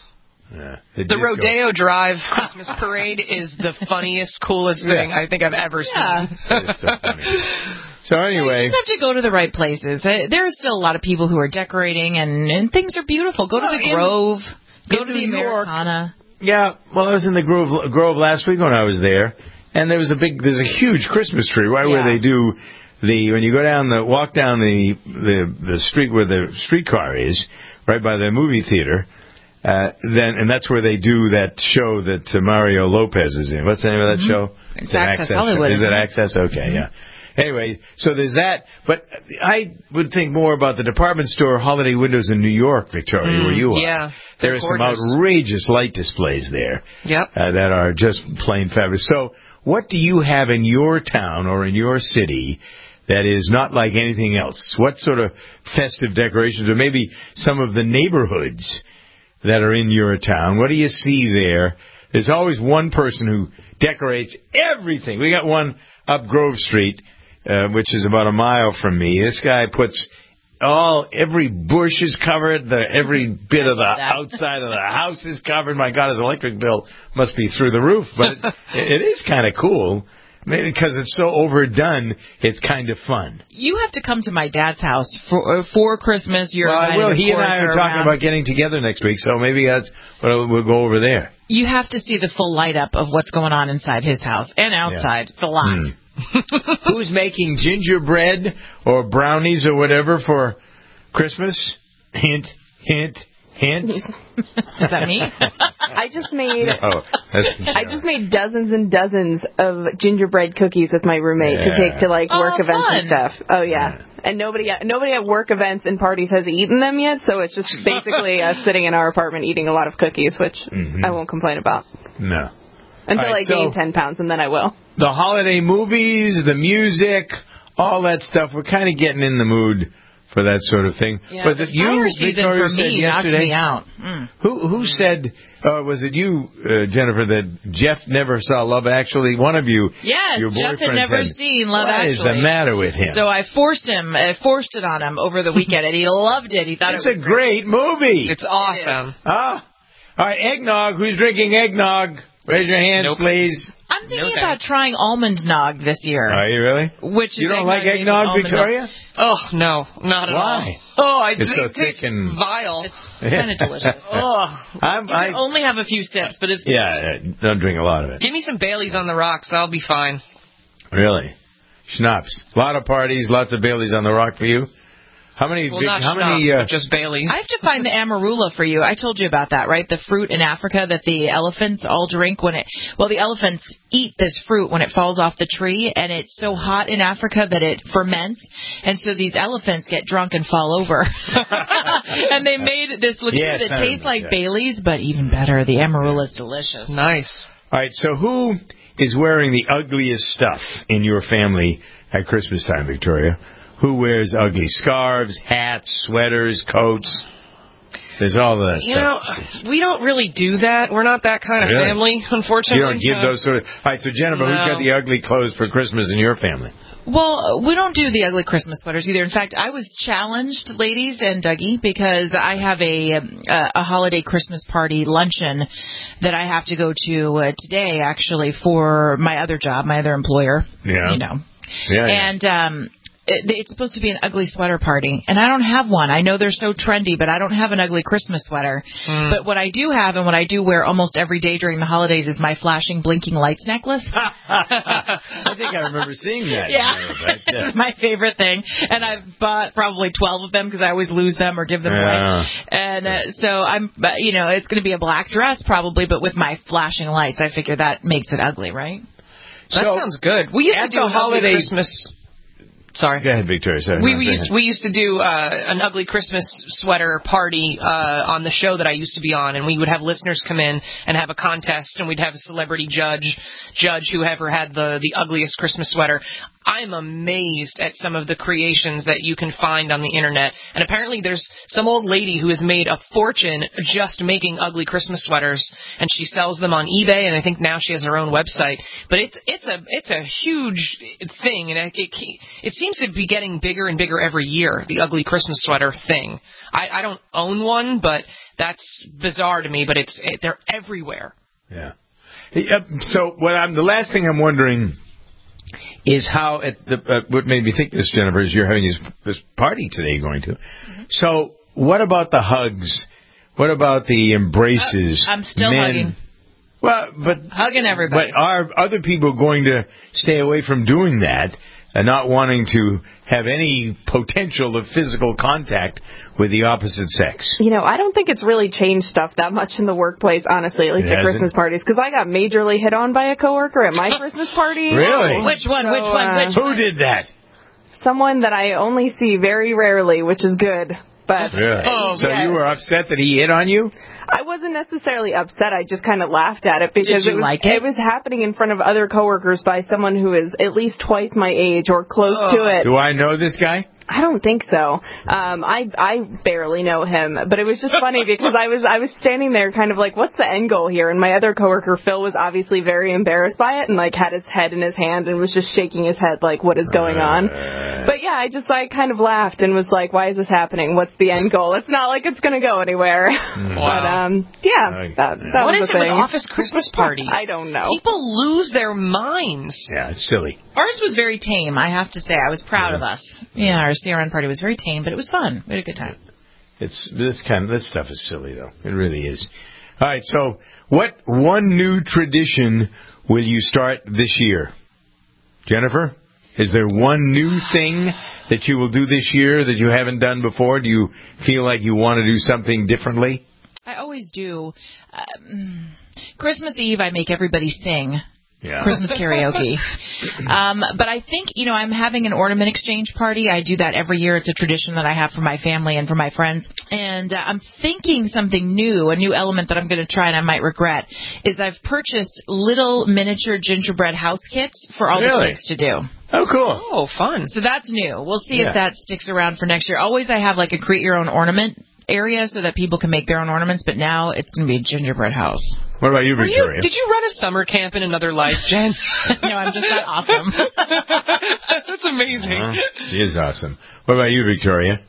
yeah, The disco. Rodeo Drive Christmas parade is the funniest, coolest thing I think I've ever Yeah. seen. It's so funny. So You anyway, just have to go to the right places. Uh, There are still a lot of people who are decorating, and, and things are beautiful. Go to Well, the in- Grove. Go in to the New York- Americana. yeah. Well, I was in the Grove Grove last week when I was there, and there was a big, there's a huge Christmas tree right where Yeah. they do the when you go down the walk down the the the street where the streetcar is, right by the movie theater. Uh, then and that's where they do that show that uh, Mario Lopez is in. What's the name of that show? It's Access Hollywood, Is it isn't it? Access? Okay, yeah. Anyway, so there's that. But I would think more about the department store holiday windows in New York, Victoria, where you are. Yeah, There they're are some gorgeous. outrageous light displays there Yep. uh, that are just plain fabulous. So what do you have in your town or in your city that is not like anything else? What sort of festive decorations, or maybe some of the neighborhoods that are in your town, what do you see there? There's always one person who decorates everything. We got one up Grove Street, uh, which is about a mile from me. This guy puts all, every bush is covered, the, every bit of the outside of the house is covered. My God, his electric bill must be through the roof, but it, it is kind of cool. Maybe because it's so overdone, it's kind of fun. You have to come to my dad's house for for Christmas. You're Well, I invited, will. of He and course, I are or talking around. about getting together next week, so maybe that's what we'll go over there. You have to see the full light up of what's going on inside his house and outside. It's a lot. Hmm. Who's making gingerbread or brownies or whatever for Christmas? Hint, hint, hint. Is that me? I just made Oh, that's, I just made dozens and dozens of gingerbread cookies with my roommate to Yeah. take to like Oh, work events fun. and stuff. Oh yeah. And nobody at, nobody at work events and parties has eaten them yet, so it's just basically us sitting in our apartment eating a lot of cookies, which Mhm. I won't complain about. no. until All right, I gain so ten pounds, and then I will. The holiday movies, the music, all that stuff, we're kind of getting in the mood for that sort of thing. Yeah, was the it you, fire season Victoria, for said me knocked yesterday? me out. Mm. Who who said, uh, was it you, uh, Jennifer, that Jeff never saw Love Actually? One of you, Yes, your Jeff had boyfriend never said, seen Love what Actually. is the matter with him? So I forced him, I forced it on him over the weekend, and he loved it. He thought it's it was a great movie. It's awesome. Ah, all right, eggnog. Who's drinking eggnog? Raise your hands, Nope. please. I'm thinking No about thanks. trying almond nog this year. Are you really? Which You is don't like made with eggnog, almond Victoria? milk. Oh, no, not at Why? all. Oh, I It's so it tastes thick and- vile. It's kind of delicious. Oh, I'm, You I, can only have a few sips, but it's yeah, uh, don't drink a lot of it. give me some Baileys on the rocks. I'll be fine. Really? Schnapps. A lot of parties, lots of Baileys on the rock for you. How many? Well, Vic- not how schnapps, many? Uh, but just Baileys. I have to find the amarula for you. I told you about that, right? The fruit in Africa that the elephants all drink when it. Well, the elephants eat this fruit when it falls off the tree, and it's so hot in Africa that it ferments, and so these elephants get drunk and fall over. And they made this liqueur Yes, that I tastes remember like that. Bailey's, but even better. The amarula is delicious. Nice. all right. So who is wearing the ugliest stuff in your family at Christmas time, Victoria? Who wears ugly scarves, hats, sweaters, coats? There's all that You stuff. know, we don't really do that. We're not that kind of Really? family, unfortunately. You don't give Uh, those sort of. All right. So Jennifer, who's No. got the ugly clothes for Christmas in your family? Well, we don't do the ugly Christmas sweaters either. In fact, I was challenged, ladies and Dougie, because I have a um, a, a holiday Christmas party luncheon that I have to go to uh, today, actually, for my other job, my other employer. Yeah. You know. Yeah. yeah. And um it, it's supposed to be an ugly sweater party, and I don't have one. I know they're so trendy, but I don't have an ugly Christmas sweater. Mm. But what I do have, and what I do wear almost every day during the holidays, is my flashing, blinking lights necklace. I think I remember seeing that. Yeah. Right? Yeah. It's my favorite thing, and I've bought probably twelve of them because I always lose them or give them Yeah. away. And uh, so I'm, uh, you know, it's going to be a black dress probably, but with my flashing lights, I figure that makes it ugly, right? That So, sounds good. We used to at do the an ugly holidays- Christmas. Sorry. Go ahead, Victoria. Sorry. We, No, we go used ahead. we used to do uh, an ugly Christmas sweater party uh, on the show that I used to be on, and we would have listeners come in and have a contest, and we'd have a celebrity judge judge whoever had the the ugliest Christmas sweater. I'm amazed at some of the creations that you can find on the internet, and apparently there's some old lady who has made a fortune just making ugly Christmas sweaters, and she sells them on eBay, and I think now she has her own website. But it's it's a it's a huge thing, and it it, it seems to be getting bigger and bigger every year. The ugly Christmas sweater thing. I, I don't own one, but that's bizarre to me. But it's it, they're everywhere. Yeah. Yeah, so what I'm the last thing I'm wondering is how at the uh, what made me think this, Jennifer, is you're having this this party today you're going to. Mm-hmm. So what about the hugs? What about the embraces? Uh, I'm still Men, hugging. Well, but Hugging everybody. But are other people going to stay away from doing that and not wanting to have any potential of physical contact with the opposite sex? You know, I don't think it's really changed stuff that much in the workplace, honestly, at least It at Christmas hasn't? parties, because I got majorly hit on by a coworker at my Christmas party. Really? Which one? So, Which one? uh, Which Who one? did that? Someone that I only see very rarely, which is good. But Really? Oh, so yes. you were upset that he hit on you? I wasn't necessarily upset. I just kind of laughed at it because Did you it, was, like it? it was happening in front of other coworkers by someone who is at least twice my age or close Ugh. to it. Do I know this guy? I don't think so. Um, I I barely know him, but it was just funny because I was I was standing there kind of like, what's the end goal here? And my other coworker Phil was obviously very embarrassed by it and like had his head in his hand and was just shaking his head like, what is going on? But yeah, I just like kind of laughed and was like, why is this happening? What's the end goal? It's not like it's gonna go anywhere. But um, yeah, that, that What was is the it with thing. office Christmas parties? I don't know. People lose their minds. Yeah, it's silly. Ours was very tame, I have to say. I was proud of us. Yeah, our C R N party was very tame, but it was fun. We had a good time. It's this kind of this stuff is silly though. It really is. All right, so what one new tradition will you start this year? Jennifer, is there one new thing that you will do this year that you haven't done before? Do you feel like you want to do something differently? I always do. Um, Christmas Eve, I make everybody sing. Yeah. Christmas karaoke. um, but I think, you know, I'm having an ornament exchange party. I do that every year. It's a tradition that I have for my family and for my friends. And uh, I'm thinking something new, a new element that I'm going to try and I might regret, is I've purchased little miniature gingerbread house kits for all Really? the kids to do. Oh, cool. Oh, fun. So that's new. We'll see Yeah. if that sticks around for next year. Always I have like a create your own ornament area so that people can make their own ornaments, but now it's going to be a gingerbread house. What about you, Were Victoria? you, did you run a summer camp in another life, Jen? No, I'm just that awesome. That's amazing. Uh, she is awesome. What about you, Victoria?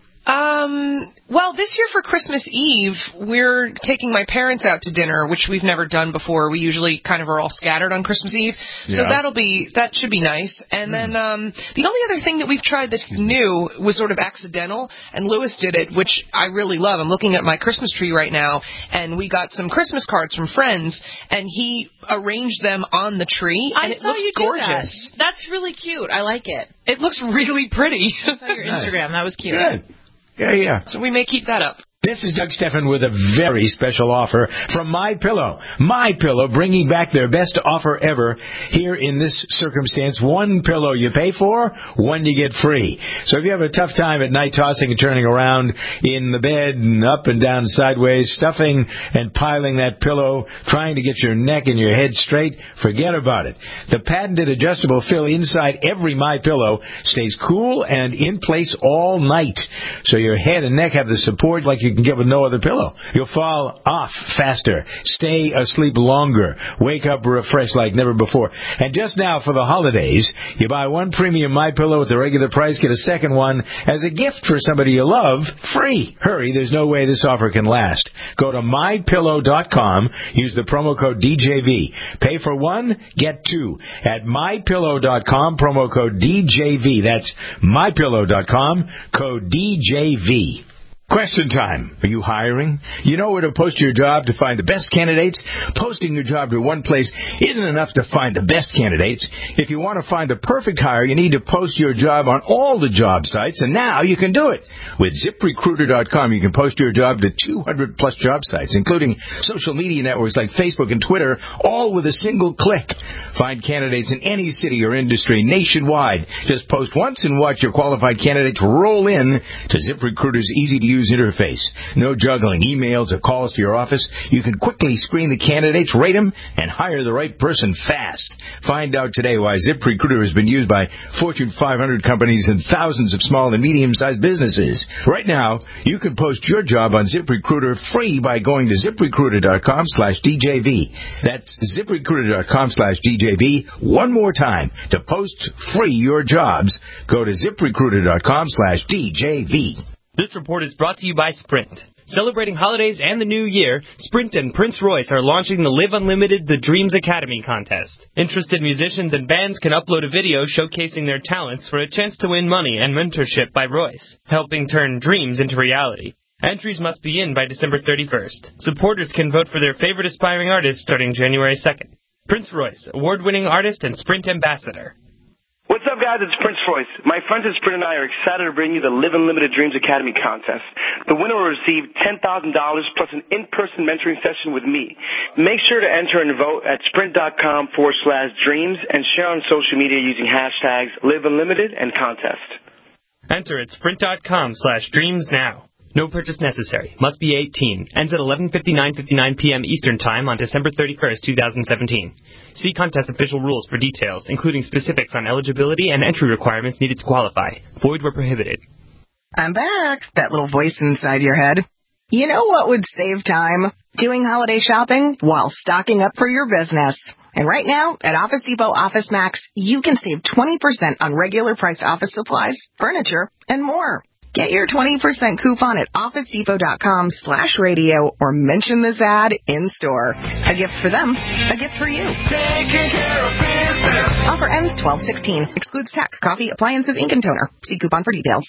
Um, well, this year for Christmas Eve, we're taking my parents out to dinner, which we've never done before. We usually kind of are all scattered on Christmas Eve. So Yeah. that'll be, that should be nice. And then, um, the only other thing that we've tried that's new was sort of accidental, and Lewis did it, which I really love. I'm looking at my Christmas tree right now, and we got some Christmas cards from friends, and he arranged them on the tree, and I it saw looks you do gorgeous. that. That's really cute. I like it. It looks really pretty. I saw your Instagram. That was cute. Good. Yeah, yeah. So we may keep that up. This is Doug Steffen with a very special offer from MyPillow. MyPillow bringing back their best offer ever here in this circumstance. One pillow you pay for, one you get free. So if you have a tough time at night tossing and turning around in the bed and up and down sideways, stuffing and piling that pillow, trying to get your neck and your head straight, forget about it. The patented adjustable fill inside every MyPillow stays cool and in place all night. So your head and neck have the support like you can get with no other pillow. You'll fall off faster, stay asleep longer, wake up refreshed like never before. And just now for the holidays, you buy one premium MyPillow at the regular price, get a second one as a gift for somebody you love, free. Hurry, there's no way this offer can last. Go to my pillow dot com, use the promo code D J V. Pay for one, get two. At my pillow dot com, promo code D J V. That's my pillow dot com, code D J V. Question time. Are you hiring? You know where to post your job to find the best candidates? Posting your job to one place isn't enough to find the best candidates. If you want to find the perfect hire, you need to post your job on all the job sites, and now you can do it. With zip recruiter dot com, you can post your job to two hundred plus job sites, including social media networks like Facebook and Twitter, all with a single click. Find candidates in any city or industry nationwide. Just post once and watch your qualified candidates roll in to ZipRecruiter's easy-to-use interface. No juggling emails or calls to your office. You can quickly screen the candidates, rate them, and hire the right person fast. Find out today why ZipRecruiter has been used by Fortune five hundred companies and thousands of small and medium-sized businesses. Right now, you can post your job on ZipRecruiter free by going to zip recruiter dot com slash D J V. That's zip recruiter dot com slash D J V. One more time. To post free your jobs, go to zip recruiter dot com slash D J V. This report is brought to you by Sprint. Celebrating holidays and the new year, Sprint and Prince Royce are launching the Live Unlimited The Dreams Academy contest. Interested musicians and bands can upload a video showcasing their talents for a chance to win money and mentorship by Royce, helping turn dreams into reality. Entries must be in by December thirty-first. Supporters can vote for their favorite aspiring artist starting January second. Prince Royce, award-winning artist and Sprint ambassador. What's up, guys? It's Prince Royce. My friends at Sprint and I are excited to bring you the Live Unlimited Dreams Academy contest. The winner will receive ten thousand dollars plus an in-person mentoring session with me. Make sure to enter and vote at sprint.com forward slash dreams and share on social media using hashtags Live Unlimited and contest. Enter at sprint.com slash dreams now. No purchase necessary. Must be eighteen. Ends at eleven fifty-nine fifty-nine p.m. Eastern Time on December thirty-first, twenty seventeen. See contest official rules for details, including specifics on eligibility and entry requirements needed to qualify. Void where prohibited. I'm back. That little voice inside your head. You know what would save time? Doing holiday shopping while stocking up for your business. And right now, at Office Depot Office Max, you can save twenty percent on regular priced office supplies, furniture, and more. Get your twenty percent coupon at office depot dot com slash radio or mention this ad in store. A gift for them, a gift for you. Taking care of business. Offer ends twelve sixteen. Excludes tech, coffee, appliances, ink, and toner. See coupon for details.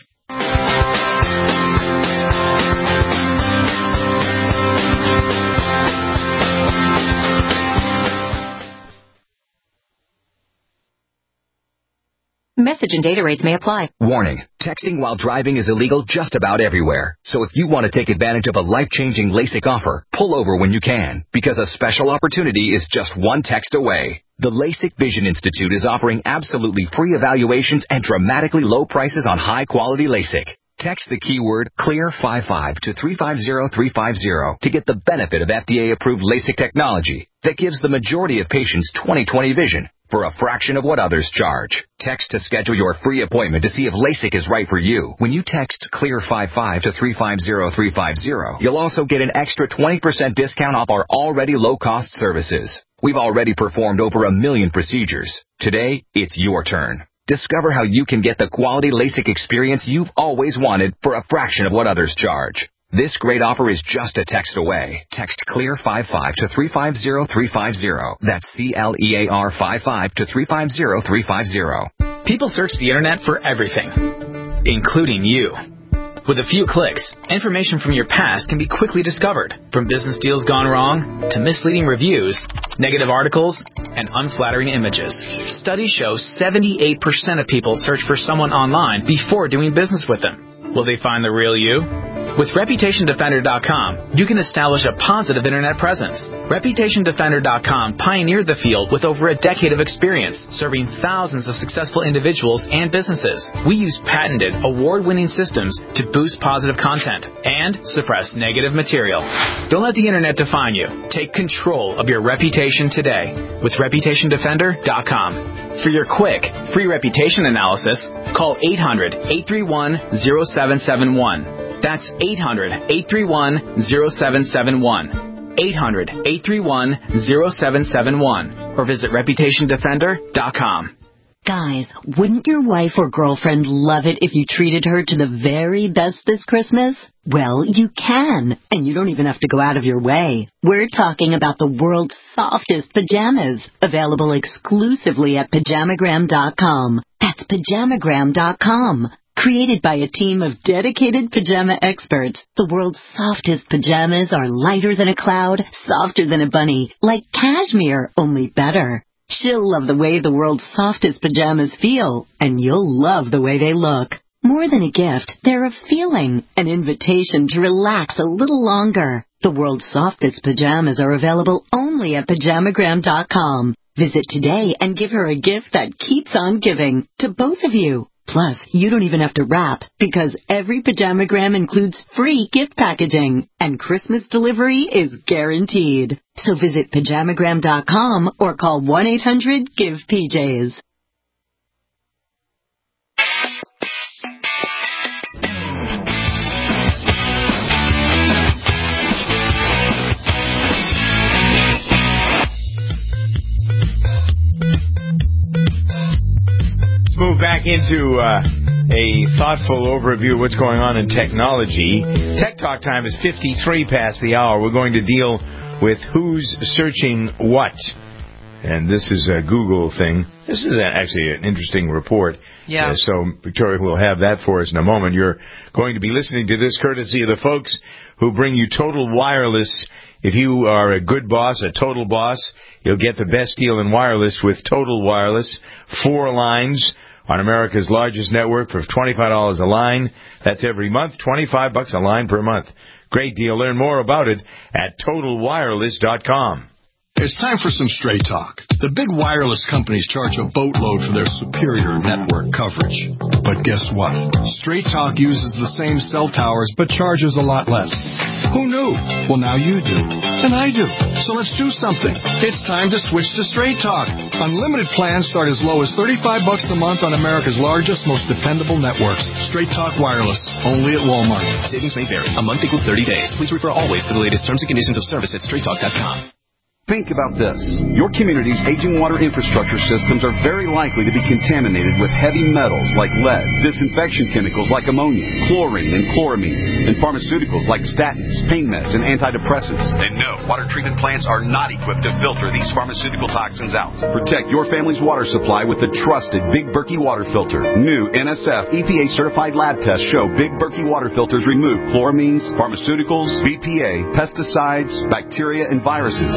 Message and data rates may apply. Warning. Texting while driving is illegal just about everywhere. So if you want to take advantage of a life-changing LASIK offer, pull over when you can, because a special opportunity is just one text away. The LASIK Vision Institute is offering absolutely free evaluations and dramatically low prices on high-quality LASIK. Text the keyword CLEAR fifty-five to three five zero three five zero to get the benefit of F D A-approved LASIK technology that gives the majority of patients twenty twenty vision for a fraction of what others charge. Text to schedule your free appointment to see if LASIK is right for you. When you text CLEAR fifty-five to three five zero three five zero, you'll also get an extra twenty percent discount off our already low-cost services. We've already performed over a million procedures. Today, it's your turn. Discover how you can get the quality LASIK experience you've always wanted for a fraction of what others charge. This great offer is just a text away. Text CLEAR fifty-five to three five zero three five zero. That's C L E A R fifty-five to three five zero three five zero. People search the internet for everything, including you. With a few clicks, information from your past can be quickly discovered, from business deals gone wrong to misleading reviews, negative articles, and unflattering images. Studies show seventy-eight percent of people search for someone online before doing business with them. Will they find the real you? With Reputation Defender dot com, you can establish a positive internet presence. Reputation Defender dot com pioneered the field with over a decade of experience, serving thousands of successful individuals and businesses. We use patented, award-winning systems to boost positive content and suppress negative material. Don't let the internet define you. Take control of your reputation today with Reputation Defender dot com. For your quick, free reputation analysis, call eight hundred, eight three one, zero seven seven one. That's eight hundred, eight three one, zero seven seven one. eight hundred, eight three one, zero seven seven one. Or visit Reputation Defender dot com. Guys, wouldn't your wife or girlfriend love it if you treated her to the very best this Christmas? Well, you can, and you don't even have to go out of your way. We're talking about the world's softest pajamas, available exclusively at Pajamagram dot com. That's Pajamagram dot com. Created by a team of dedicated pajama experts, the world's softest pajamas are lighter than a cloud, softer than a bunny, like cashmere, only better. She'll love the way the world's softest pajamas feel, and you'll love the way they look. More than a gift, they're a feeling, an invitation to relax a little longer. The world's softest pajamas are available only at Pajamagram dot com. Visit today and give her a gift that keeps on giving, to both of you. Plus, you don't even have to wrap, because every Pajamagram includes free gift packaging, and Christmas delivery is guaranteed. So visit Pajamagram dot com or call one eight hundred give P Js. Move back into uh, a thoughtful overview of what's going on in technology. Tech Talk time is fifty-three past the hour. We're going to deal with who's searching what. And this is a Google thing. This is actually an interesting report. Yeah. Uh, so Victoria will have that for us in a moment. You're going to be listening to this courtesy of the folks who bring you Total Wireless. If you are a good boss, a total boss, you'll get the best deal in wireless with Total Wireless. Four lines on America's largest network for twenty-five dollars a line. That's every month, twenty-five bucks a line per month. Great deal. Learn more about it at Total Wireless dot com. It's time for some straight talk. The big wireless companies charge a boatload for their superior network coverage. But guess what? Straight Talk uses the same cell towers but charges a lot less. Who knew? Well, now you do. And I do. So let's do something. It's time to switch to Straight Talk. Unlimited plans start as low as thirty-five bucks a month on America's largest, most dependable networks. Straight Talk Wireless. Only at Walmart. Savings may vary. A month equals thirty days. Please refer always to the latest terms and conditions of service at straight talk dot com. Think about this. Your community's aging water infrastructure systems are very likely to be contaminated with heavy metals like lead, disinfection chemicals like ammonia, chlorine and chloramines, and pharmaceuticals like statins, pain meds, and antidepressants. And no, water treatment plants are not equipped to filter these pharmaceutical toxins out. Protect your family's water supply with the trusted Big Berkey water filter. New N S F E P A certified lab tests show Big Berkey water filters remove chloramines, pharmaceuticals, B P A, pesticides, bacteria, and viruses, all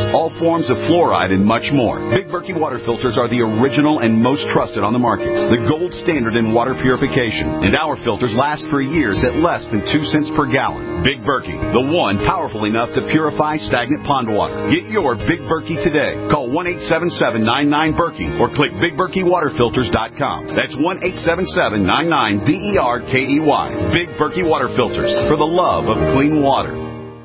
forms of fluoride, and much more. Big Berkey water filters are the original and most trusted on the market, the gold standard in water purification. And our filters last for years at less than two cents per gallon. Big Berkey, the one powerful enough to purify stagnant pond water. Get your Big Berkey today. Call one eight seven seven, nine nine, Berkey or click big berkey water filters dot com. That's one eight seven seven, nine nine, B E R K E Y. Big Berkey water filters, for the love of clean water.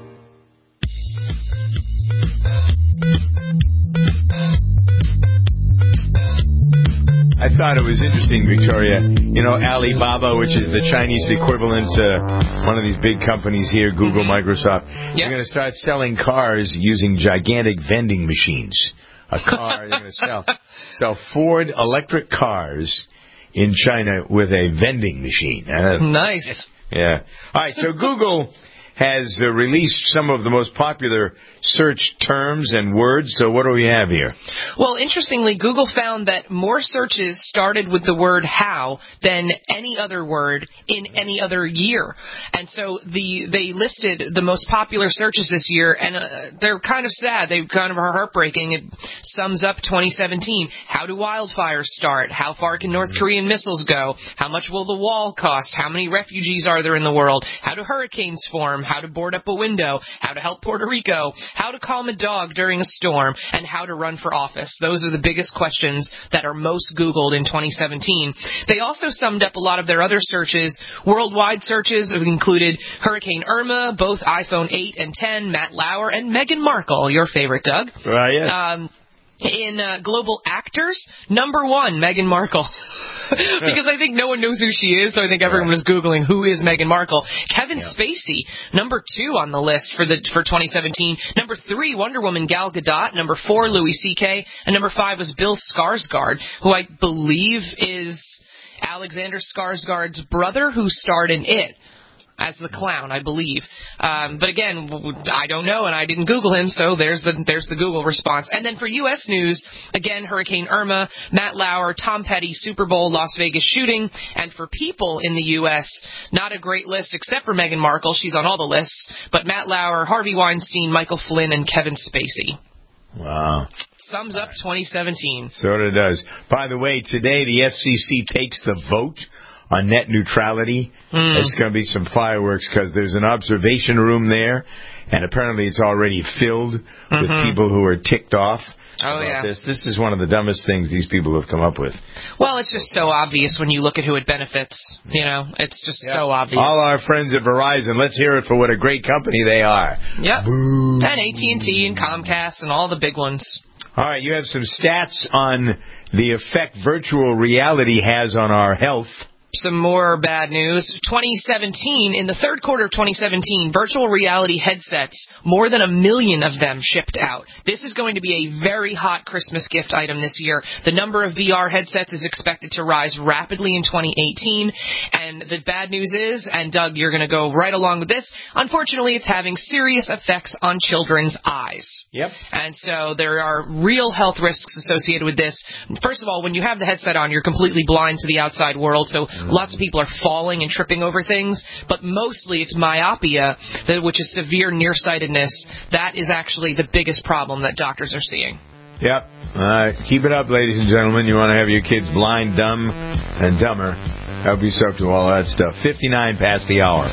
I thought it was interesting, Victoria. You know, Alibaba, which is the Chinese equivalent to one of these big companies here, Google, mm-hmm. Microsoft, yep. They're going to start selling cars using gigantic vending machines. A car, they're going to sell, sell Ford electric cars in China with a vending machine. Uh, nice. Yeah. All right, so Google has uh, released some of the most popular search terms and words. So what do we have here? Well, interestingly, Google found that more searches started with the word how than any other word in any other year. And so the they listed the most popular searches this year, and uh, they're kind of sad. They kind of are heartbreaking. It sums up twenty seventeen. How do wildfires start? How far can North Korean missiles go? How much will the wall cost? How many refugees are there in the world? How do hurricanes form? How to board up a window? How to help Puerto Rico? How to calm a dog during a storm, and how to run for office. Those are the biggest questions that are most Googled in twenty seventeen. They also summed up a lot of their other searches. Worldwide searches have included Hurricane Irma, both iPhone eight and ten, Matt Lauer, and Meghan Markle, your favorite, Doug. Right, yes. Um, in uh, global actors, number one, Meghan Markle. Because I think no one knows who she is, so I think everyone was Googling who is Meghan Markle. Kevin yeah. Spacey, number two on the list for the for twenty seventeen. Number three, Wonder Woman Gal Gadot. Number four, Louis C K. And number five was Bill Skarsgård, who I believe is Alexander Skarsgård's brother who starred in It. As the clown, I believe. Um, but again, I don't know, and I didn't Google him, so there's the there's the Google response. And then for U S news, again, Hurricane Irma, Matt Lauer, Tom Petty, Super Bowl, Las Vegas shooting. And for people in the U S, not a great list except for Meghan Markle. She's on all the lists. But Matt Lauer, Harvey Weinstein, Michael Flynn, and Kevin Spacey. Wow. Sums up twenty seventeen. So it does. By the way, today the F C C takes the vote on net neutrality. Mm. There's going to be some fireworks because there's an observation room there, and apparently it's already filled mm-hmm. with people who are ticked off oh, about yeah. this. This is one of the dumbest things these people have come up with. Well, it's just so obvious when you look at who it benefits. You know, it's just yeah. so obvious. All our friends at Verizon, let's hear it for what a great company they are. Yep. Boo. And A T and T and Comcast and all the big ones. All right, you have some stats on the effect virtual reality has on our health. Some more bad news. twenty seventeen, in the third quarter of twenty seventeen, virtual reality headsets, more than a million of them shipped out. This is going to be a very hot Christmas gift item this year. The number of V R headsets is expected to rise rapidly in twenty eighteen. And the bad news is, and Doug, you're going to go right along with this, unfortunately it's having serious effects on children's eyes. Yep. And so there are real health risks associated with this. First of all, when you have the headset on, you're completely blind to the outside world, so lots of people are falling and tripping over things, but mostly it's myopia, which is severe nearsightedness. That is actually the biggest problem that doctors are seeing. Yep. All right. Keep it up, ladies and gentlemen. You want to have your kids blind, dumb, and dumber. Help yourself to all that stuff. fifty-nine past the hour.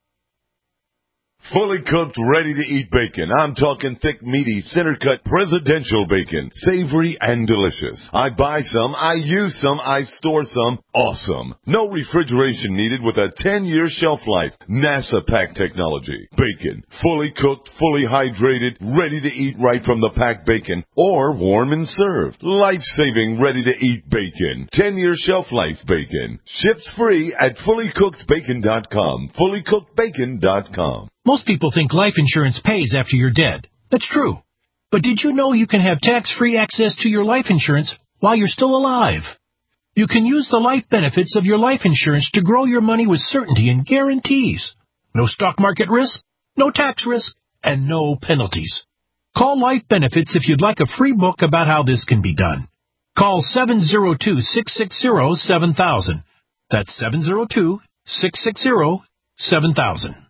Fully cooked, ready-to-eat bacon. I'm talking thick, meaty, center-cut presidential bacon. Savory and delicious. I buy some, I use some, I store some. Awesome. No refrigeration needed with a ten-year shelf life. NASA pack technology. Bacon. Fully cooked, fully hydrated, ready to eat right from the packed bacon. Or warm and served. Life-saving, ready-to-eat bacon. ten-year shelf life bacon. Ships free at fully cooked bacon dot com. fully cooked bacon dot com. Most people think life insurance pays after you're dead. That's true. But did you know you can have tax-free access to your life insurance while you're still alive? You can use the life benefits of your life insurance to grow your money with certainty and guarantees. No stock market risk, no tax risk, and no penalties. Call Life Benefits if you'd like a free book about how this can be done. Call seven zero two, six six zero, seven thousand. That's seven zero two, six six zero, seven thousand.